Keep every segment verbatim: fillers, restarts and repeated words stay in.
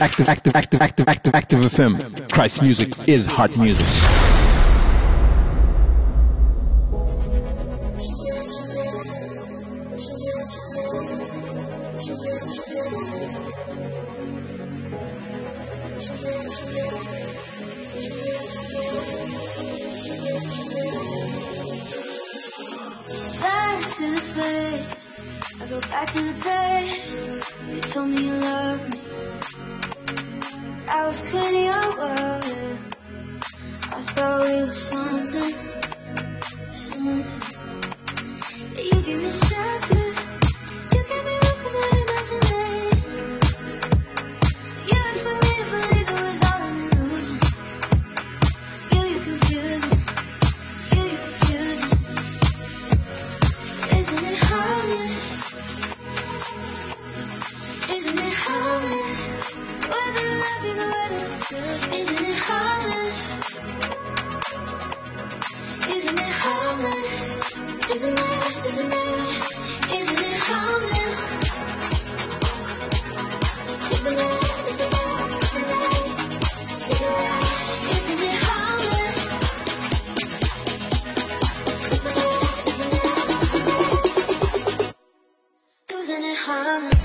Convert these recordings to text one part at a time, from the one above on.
Active, active, active, active, active, active F M. Christ music is heart music. Back to the place, I go back to the place. You told me you loved me. I was cleaning your world, yeah. I thought it was something, something. Yeah, you gave me shelter. You gave me room for my imagination. You expect me to believe it was all an illusion. Still you confuse me. Still you confuse me. Isn't it harmless? Isn't it harmless? Whether I be the right understood. Isn't it harmless? Isn't it harmless? Isn't it, isn't it, isn't it harmless? Isn't it, isn't it, isn't it, isn't it, isn't it harmless? Isn't it, isn't it, isn't it harmless?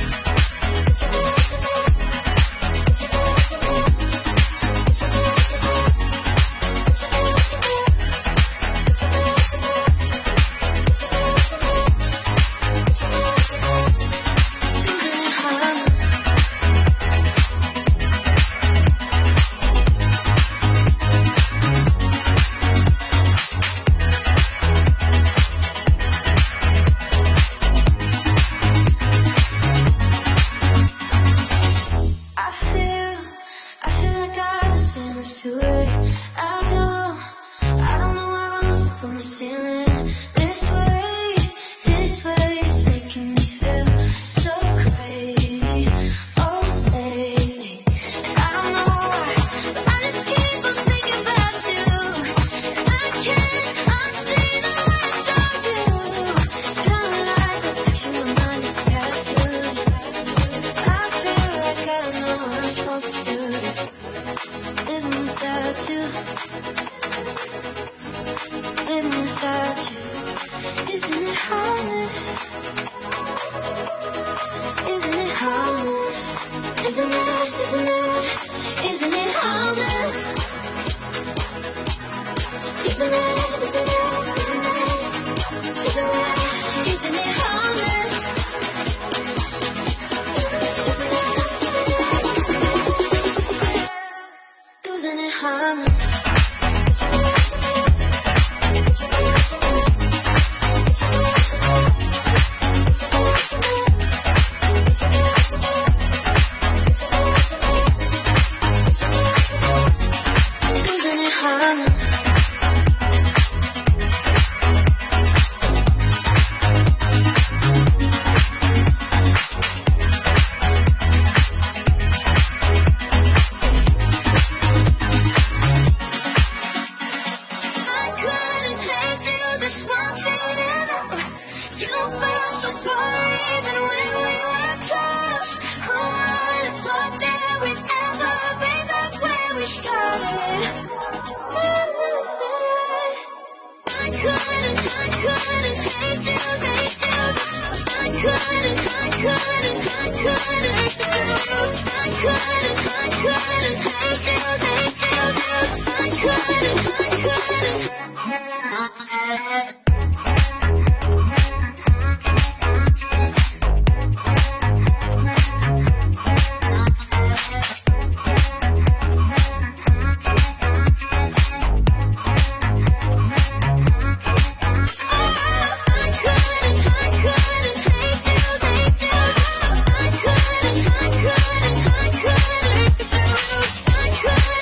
I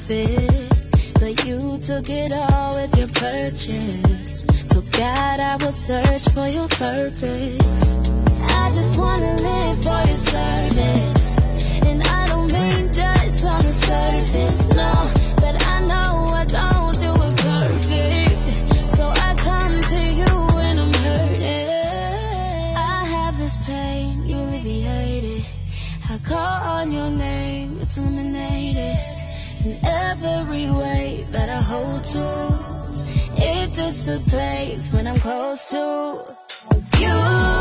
fit, but you took it all with your purchase. So God, I will search for your purpose. I just wanna live for your service, and I don't mean just on the surface, no. But I know I don't do it perfect, so I come to you when I'm hurting. I have this pain, you alleviate it. I call on your name, it's eliminated. In every way that I hold to, it dissipates when I'm close to you.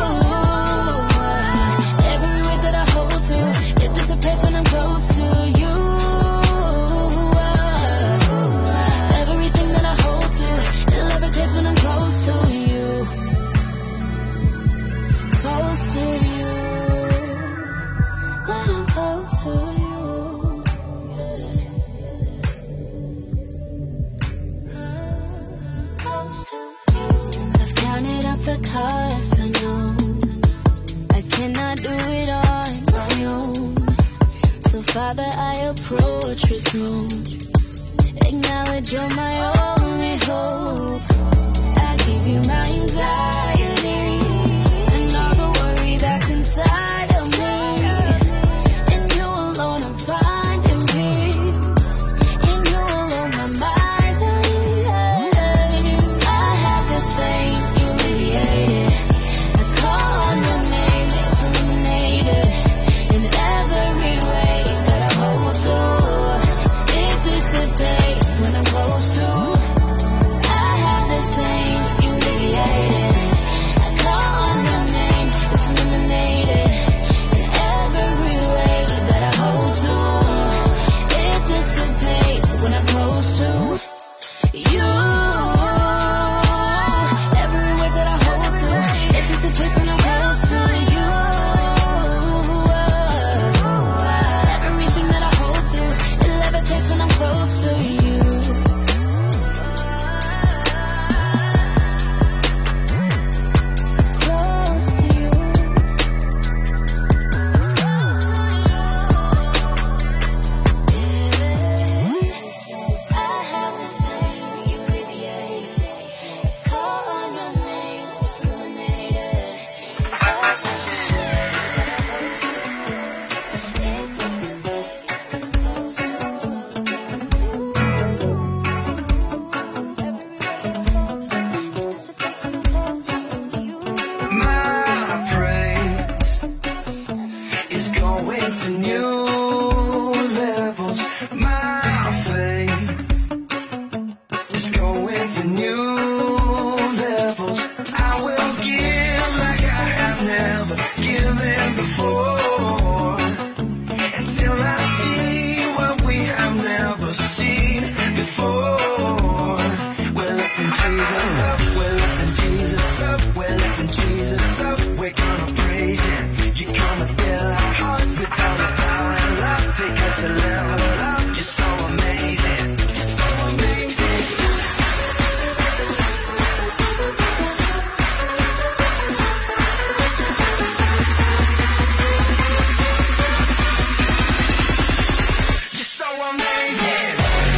Every way that I hold to, it dissipates when I'm close to you. Everything that I hold to, it levitates when I'm close to you. Close to you. When I'm close to you. I've counted up the cost, I know I cannot do it on my own. So Father, I approach your throne, acknowledge you're my only hope. I give you my anxiety and all the worry that's inside of me. In you alone I'm finding peace. In you alone my mind's at ease. I have this faith, you alleviate it. I call on your name, it's eliminated. In every way that I hold to, it dissipates when I'm close to. I have this faith, you alleviate it. I call on your name, it's eliminated. In every way that I hold to, it dissipates when I'm close to you. Every way that I hold to, it dissipates when I'm close to you. Everything that I hold to, it levitates when I'm close to you. Close to you. I have this pain, you alleviate it. Call on your name, it's eliminated. It dissipates when I'm close to you. It dissipates when I'm close to you. My praise is going to new levels. My faith is going to new levels. I will give like I have never given before, until I see what we have never seen before. We're lifting Jesus up, we're lifting Jesus up, we're lifting Jesus up. We're gonna praise Him. You come and fill our hearts with all your power and love. Take us a level up. You're so amazing. You're so amazing. You're so amazing.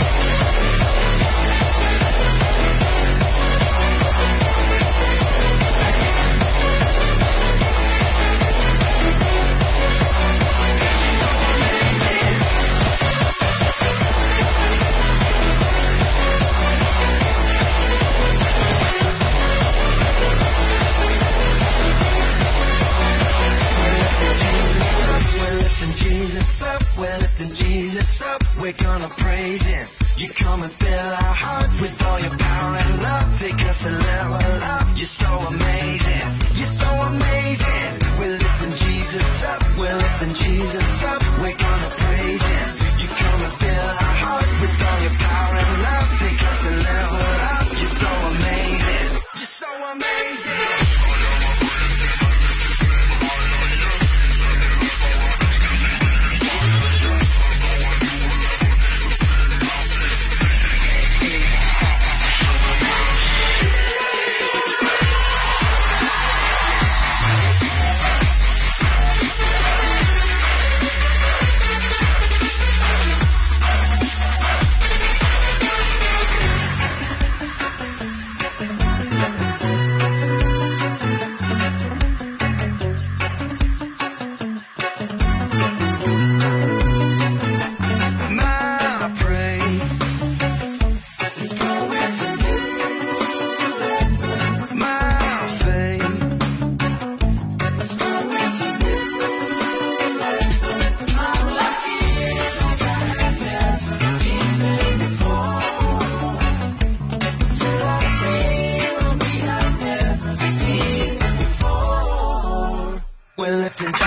We're lifting Jesus up, we're lifting Jesus up, we're gonna praise Him. You come and fill our hearts with all your power and love. Take us a level up. You're so amazing. You're so amazing. We're lifting Jesus up, we're lifting Jesus up, we're gonna praise Him. You come and fill our hearts with all your power and love. Take us a level up. You're so amazing. You're so amazing.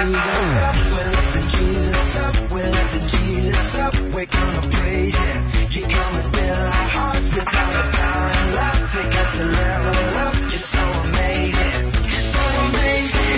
Jesus up. We're lifting Jesus up. We're lifting Jesus up. We're gonna praise you. You come and fill our hearts with all the power and love. Take us a level up. You're so amazing. You're so amazing.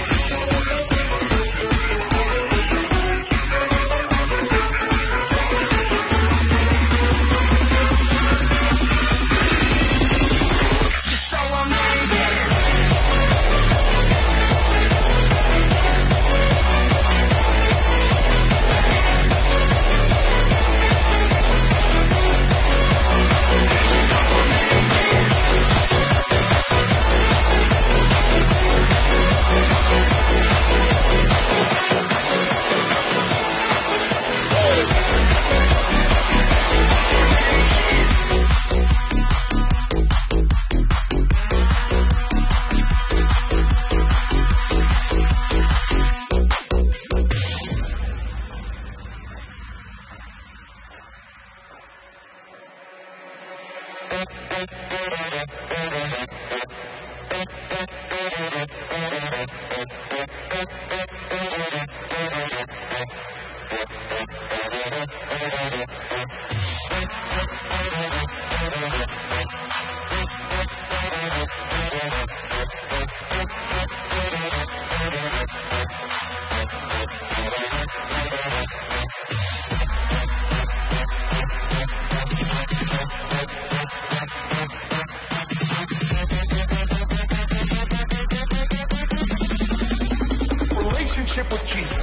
With Jesus.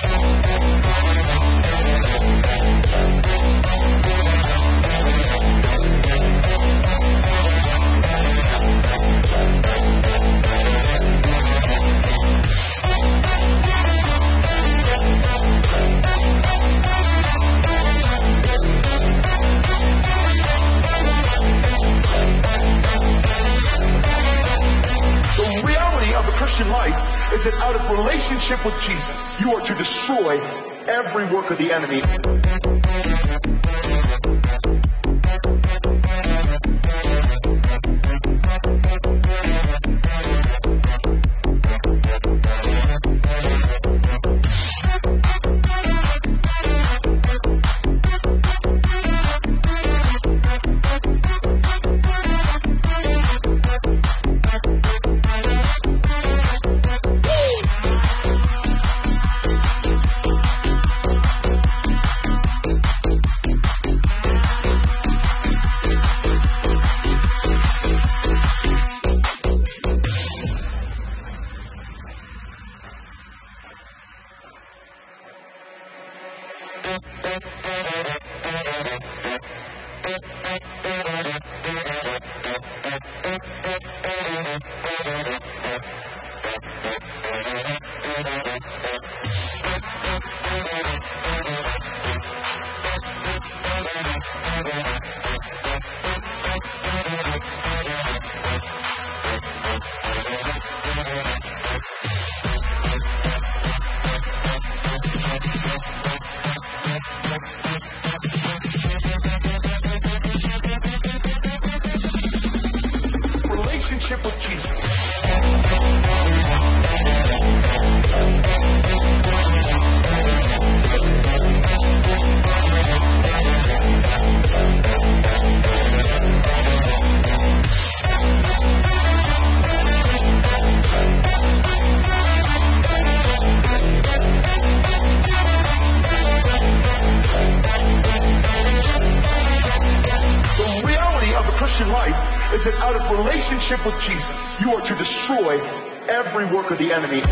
The reality of the Christian life is that out of relationship with Jesus, you are to destroy every work of the enemy. With Jesus. The reality of the Christian life is that out of relationship with Jesus, you are to destroy every work of the enemy.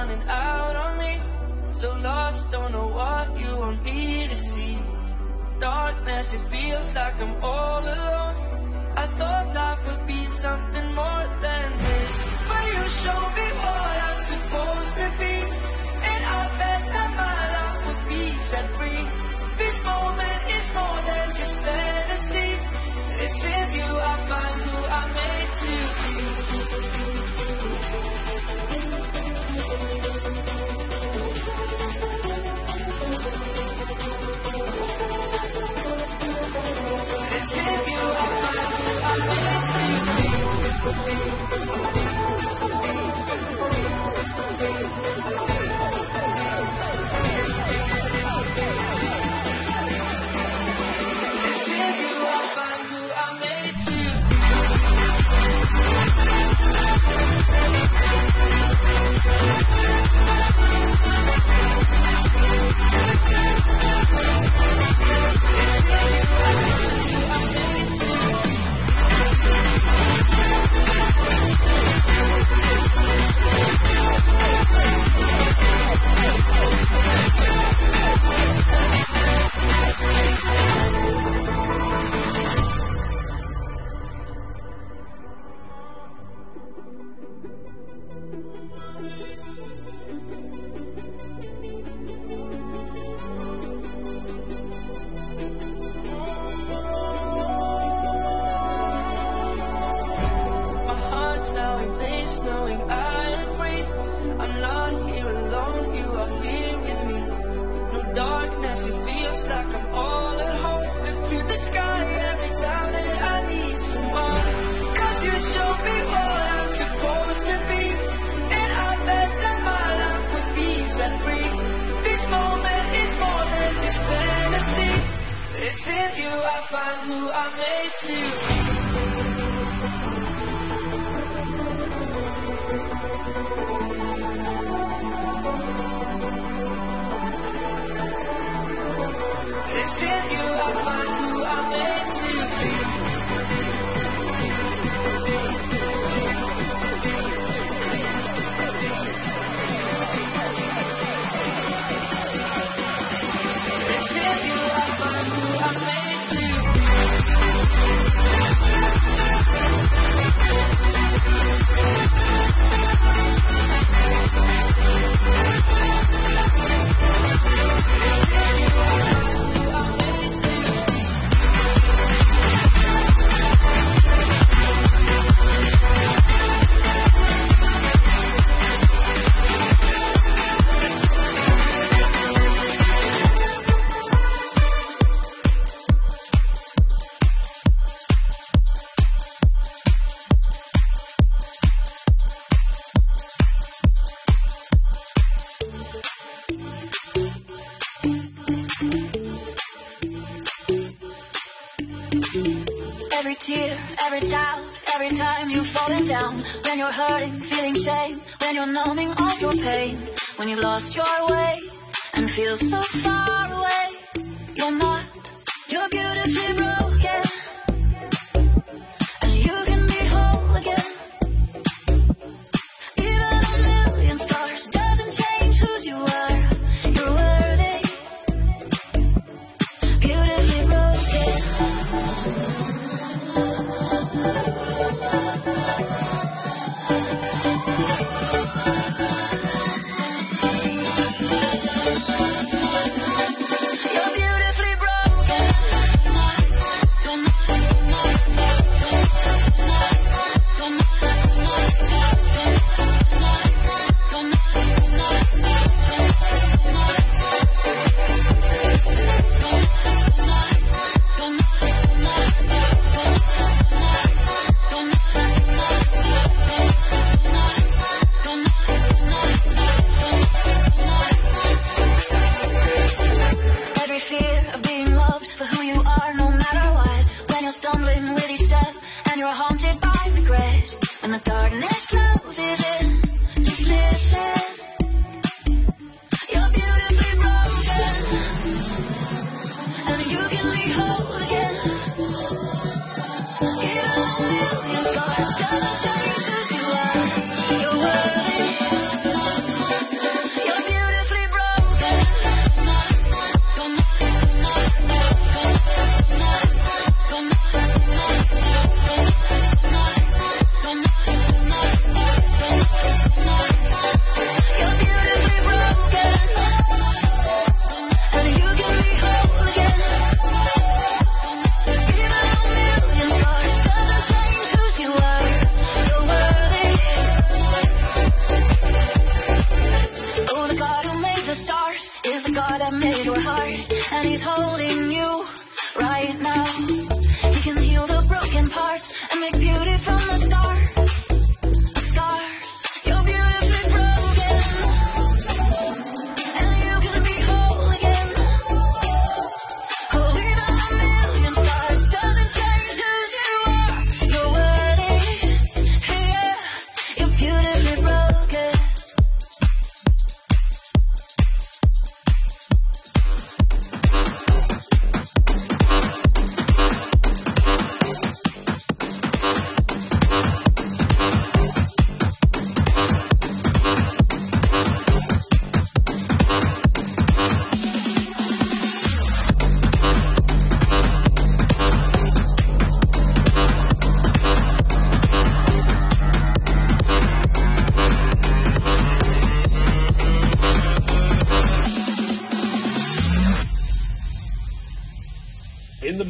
running out on me. So lost, don't know what you want me to see. Darkness, it feels like I'm all alone. I thought life would be something more than this, but you showed me what I'm supposed to be, and I bet that my life would be set free. This moment is more than just fantasy. It's in you I find who I'm made to be. It's in you I find who I'm made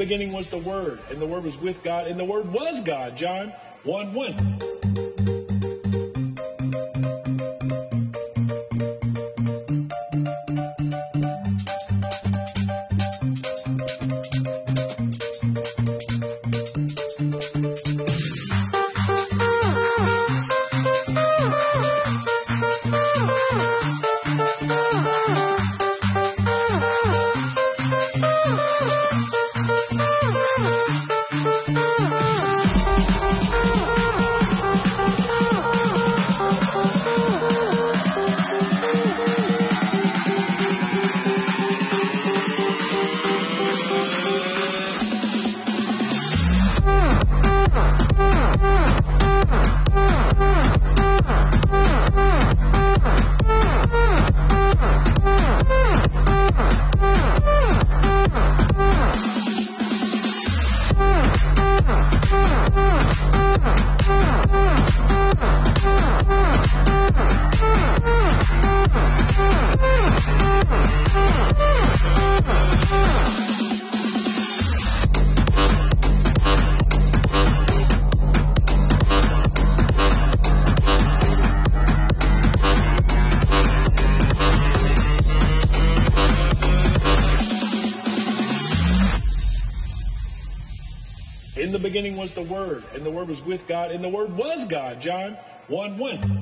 beginning was the Word, and the Word was with God, and the Word was God. John one one. In the beginning was the Word, and the Word was with God, and the Word was God. John one one.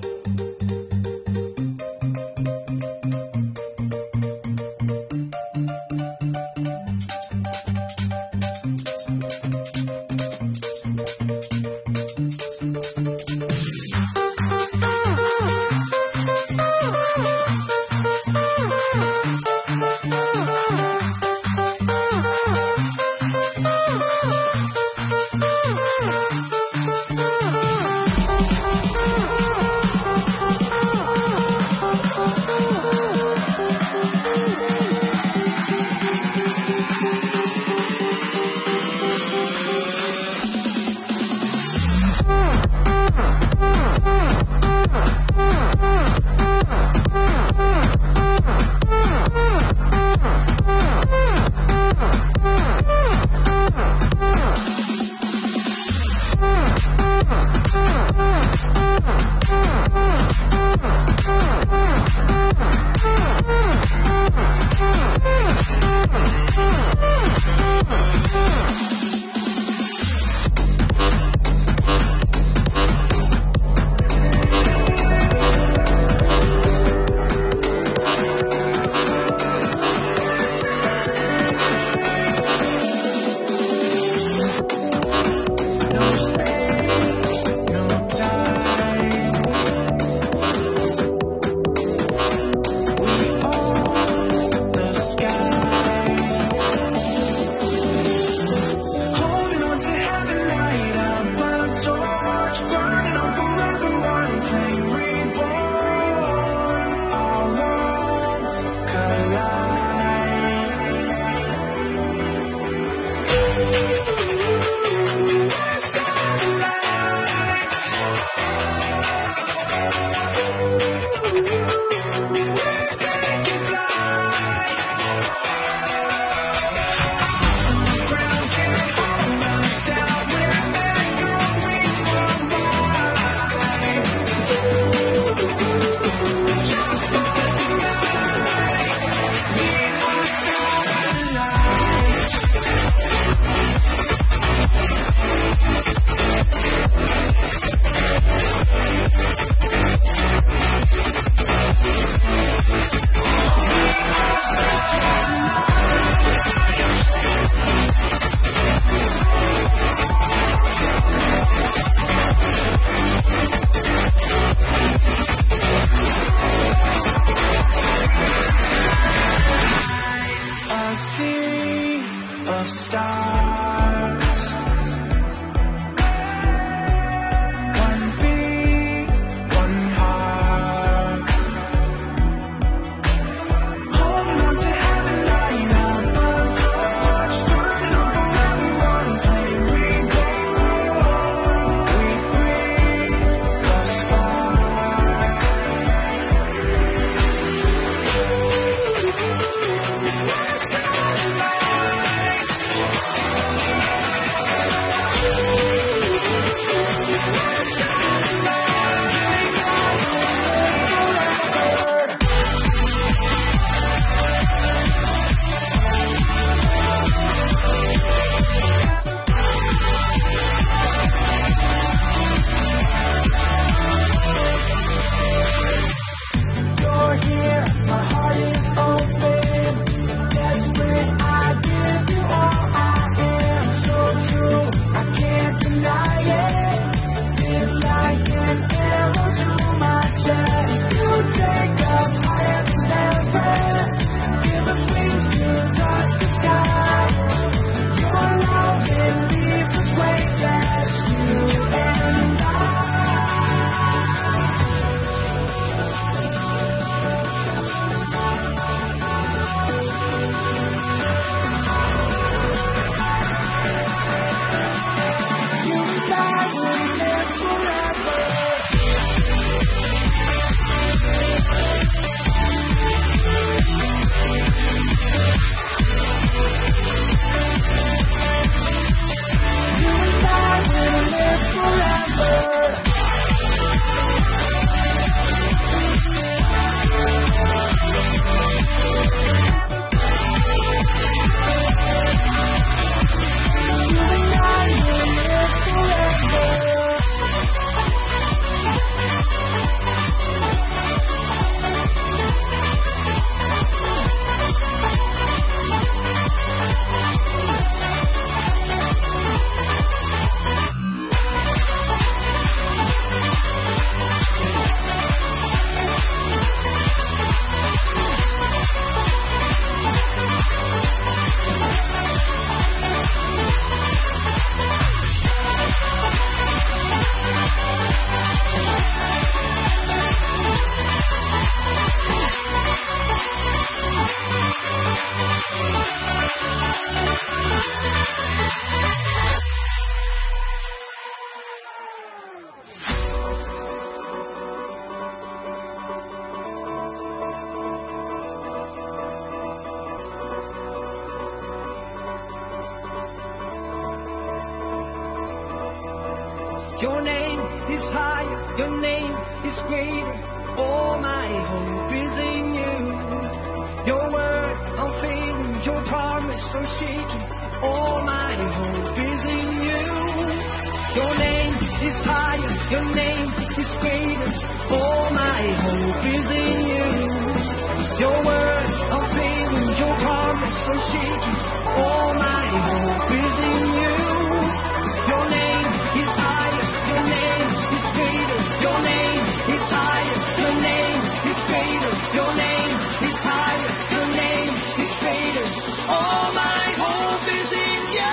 Your name is higher, your name is greater. All my hope is in you. Your word unfailing, your promise unshaken. All my hope is in you. Your name is higher, your name is greater. All my hope is in you. Your word unfailing, your promise unshaken. All my hope is in you. Your name is higher, your name is greater. Your name is higher, your name is greater. Your name is higher, your name is greater. All my hope is in you.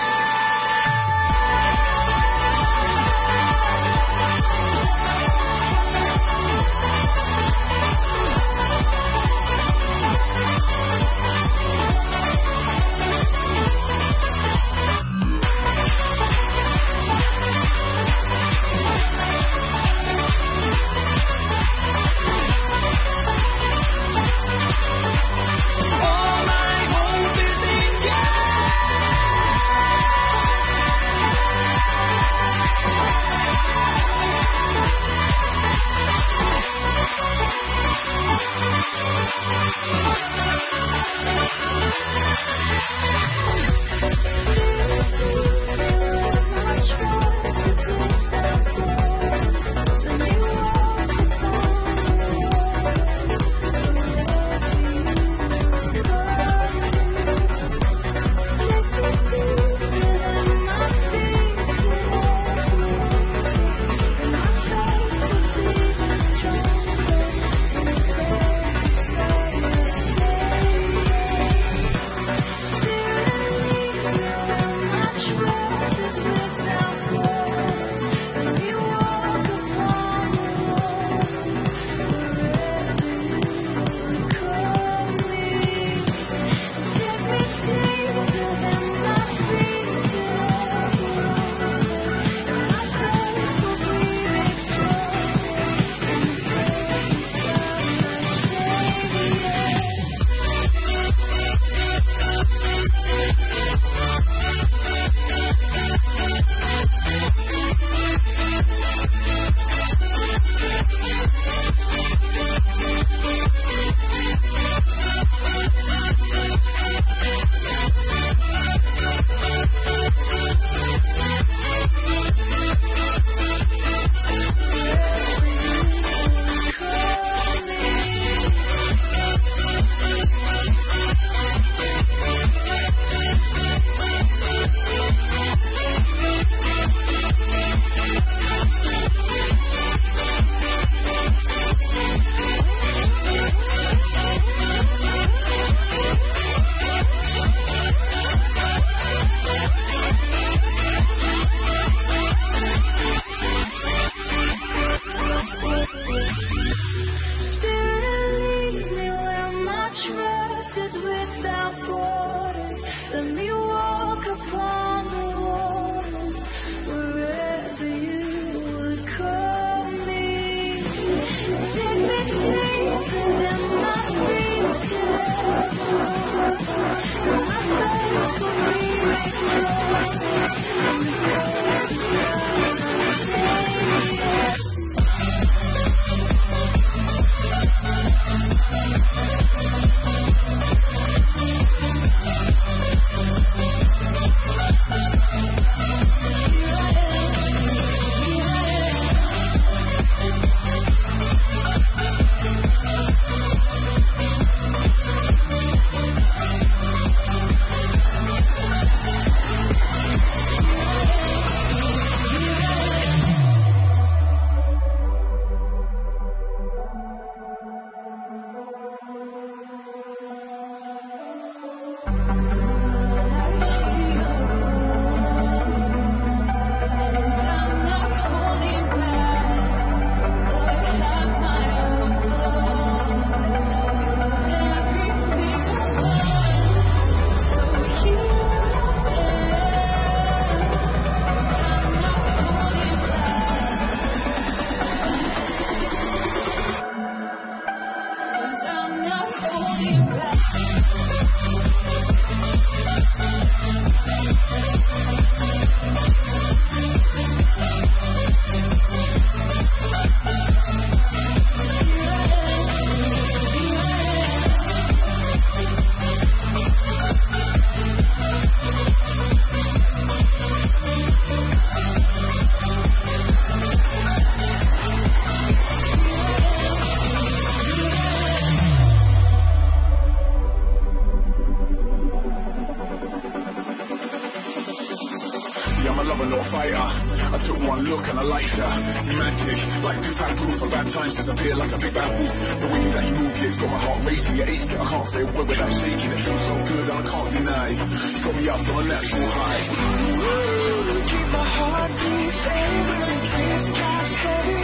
time since I've been like a big bad wolf. The way that you move, yeah, it's got my heart racing. Yeah, ace it, I can't say a word without shaking. It feels so good, I can't deny. You got me up from a natural high. Ooh, keep my heart beat steady when the bass drops heavy.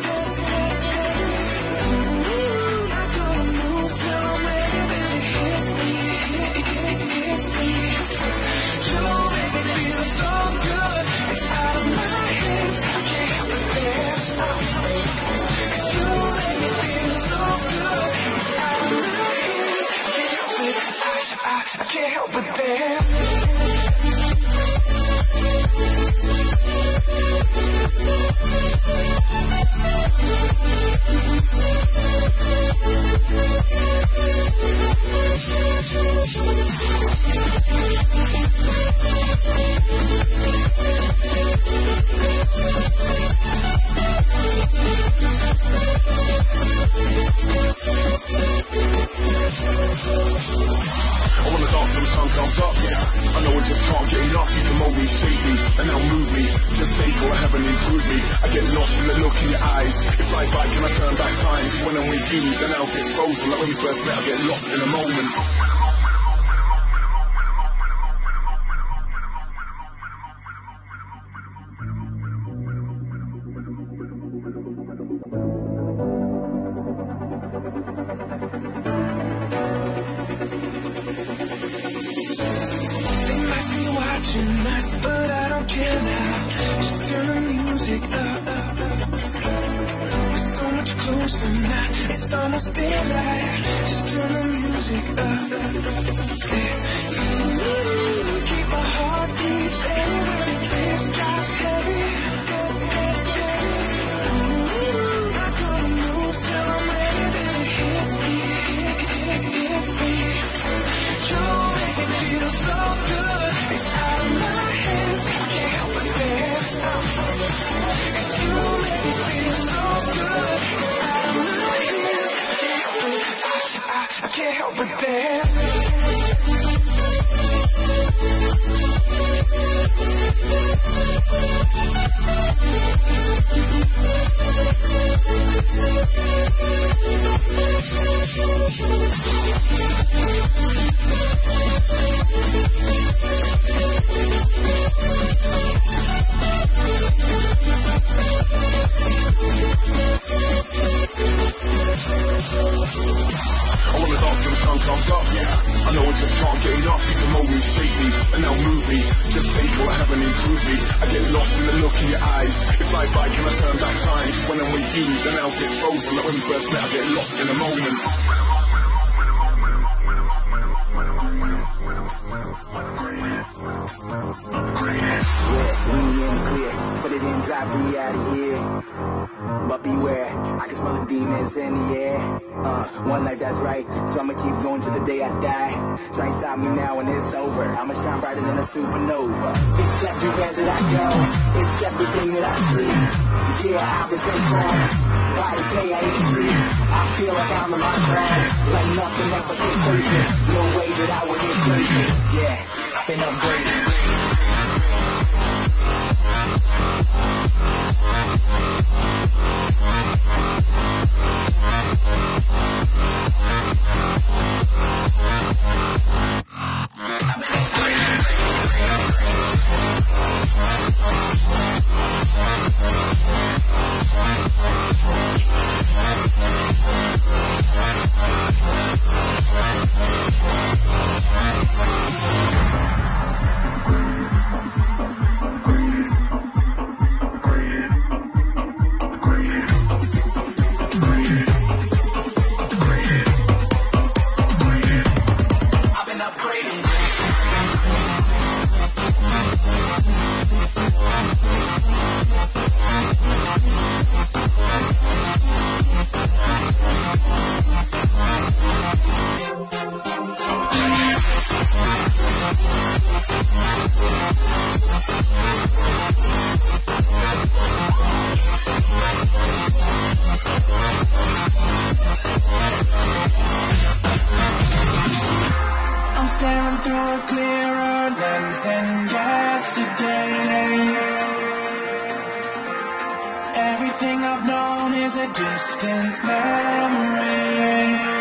Ooh, not gonna move till I'm ready. Then it hits me, hit, hit, hits me. You make me feel so good. It's out of my hands. I can't help but dance. You make me feel so good. It's out of my hands. I can't help it. I, I, I can't help but dance. I wanna dance till the sun comes up, yeah. I know I just can't get enough. You can mold me, shape me, and now move me. Just take all I have and improve me. I get lost in the look in your eyes. If I fight, can I turn back time? When I'm with you, then I'll get frozen. Like when we first met, I get lost in a moment. But I don't care now. Just turn the music up. We're so much closer now. It's almost daylight. Just turn the music up. Ooh, keep my heart beat steady when the bass drops heavy. Ooh, not gonna move till I'm ready. Then it hits me, hit, hit, hits me. You make me feel so good. It's out of my hands. I can't help but dance. You make me feel so good. It's out of my hands. I can't help it. I, I, I can't help but dance. I wanna dance till the sun comes up, yeah. I know I just can't get enough. You can mold me, shape me, and now move me. Just take what I have and improve me. I get lost in the look in your eyes. If I fight, can I turn back time? When I'm with you, then I'll get frozen. Like when we first met, I get lost in a moment. Yeah, we in the clear. Put it in, drive me out of here. But beware, I can smell the demons in the air. Uh, one night that's right, so I'ma keep going till the day I die. Try and stop me now when it's over. I'ma shine brighter than a supernova. It's everywhere that I go, it's everything that I see. Yeah, I was transformed. By the day I eat free, I feel like I'm in my prime. Like nothing ever gets crazy. No way that I would get crazy. Yeah, I've been upgraded. distant memory.